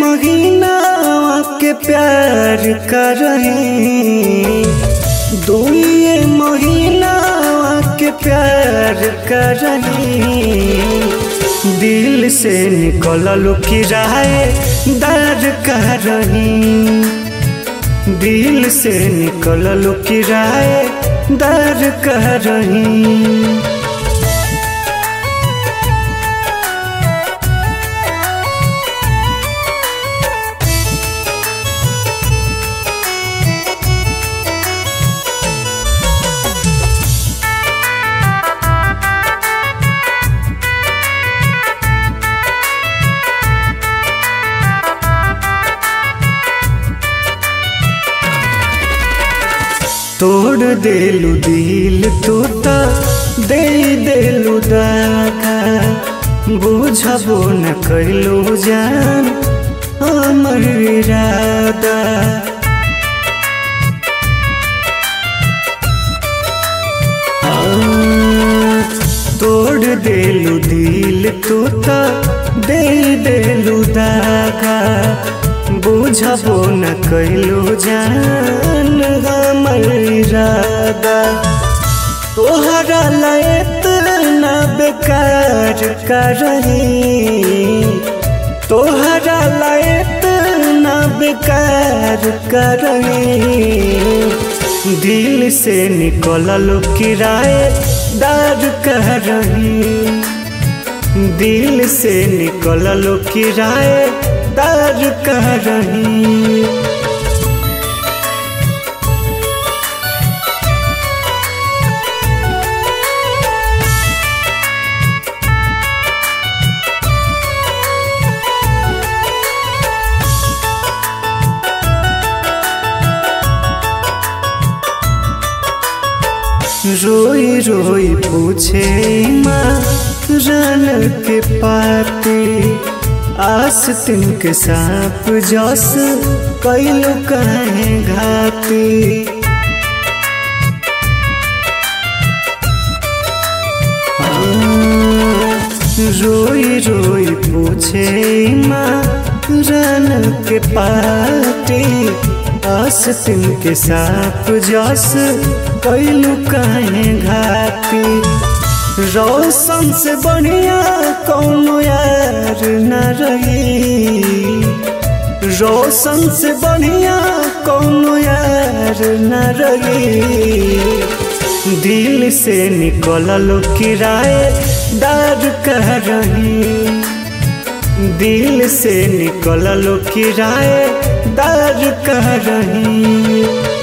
महीना के प्यार करही, 2 महीना के प्यार करही। दिल से निकलल किराए दर करही, दिल से निकलल किराए दर करही। तोड़ देलू दिल तू तो दे देलू दागा, बुझबो न कैलू जान हमर इरादा। तोड़ देलू दिल तू तो दे देलू दागा, बुझबो न कैलू जान हमर इरादा। तोहरा लायक ना बेकार करही, तोहरा लायक ना बेकार करही। दिल से निकलल किराए दर करही, दिल से निकलल किराए दर करही। रोई रोई पूछे माँ रन के पाते, आस्तीन के सांप जस कैलू कहे घाती। रोई रोई पूछे माँ रन के पाते, आस्तीन के सांप जस कैलू कहे घाती। रोशन से बढ़िया कौनो यार न रही, रोशन से बढ़िया कौनो यार न रही। दिल से निकलल किराए दर करही, दिल से निकलल किराए दर करही।